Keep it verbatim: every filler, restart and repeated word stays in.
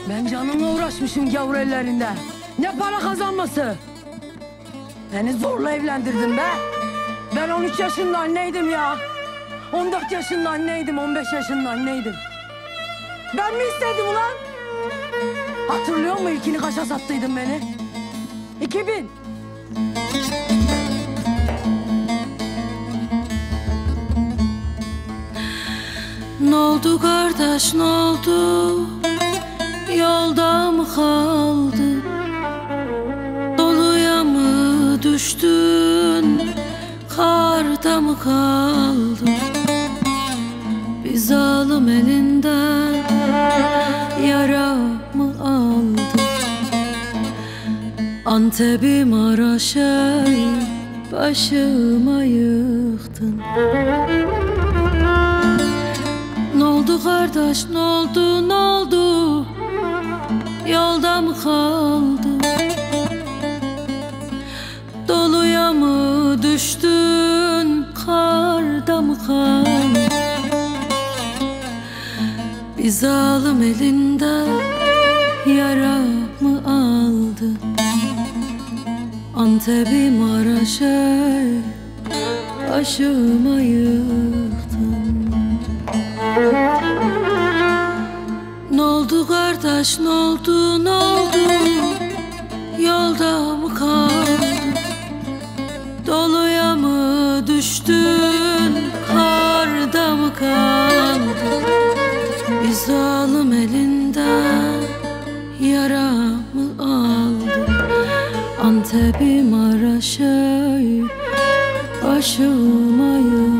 Ben canımla uğraşmışım gavur ellerinde. Ne para kazanması? Beni zorla evlendirdin be. Ben on üç yaşında anneydim ya. on dört yaşında anneydim, on beş yaşında anneydim. Ben mi istedim ulan? Hatırlıyor musun ilkini kaça sattıydın beni? İki bin. Ne oldu kardeş, ne oldu? Yolda mı kaldın? Doluya mı düştün? Karda mı kaldın? Bir zalim elinden yara mı aldın? Antep'i Maraş'ı başıma yıktın. Ne oldu kardeş, ne oldu, ne oldu? Yolda mı kaldın? Doluya mı düştün? Karda mı kaldın? Bir zalim elinde yara mı aldın? Antep'i Maraş'ı başıma yıktın. Ne oldu kardeş, ne oldu, ne oldu? Yolda mı kaldın? Doluya mı düştün? Karda mı kaldın? Bir zalim elinden yara mı aldın? Antep'i Maraş'ı başıma yıktın.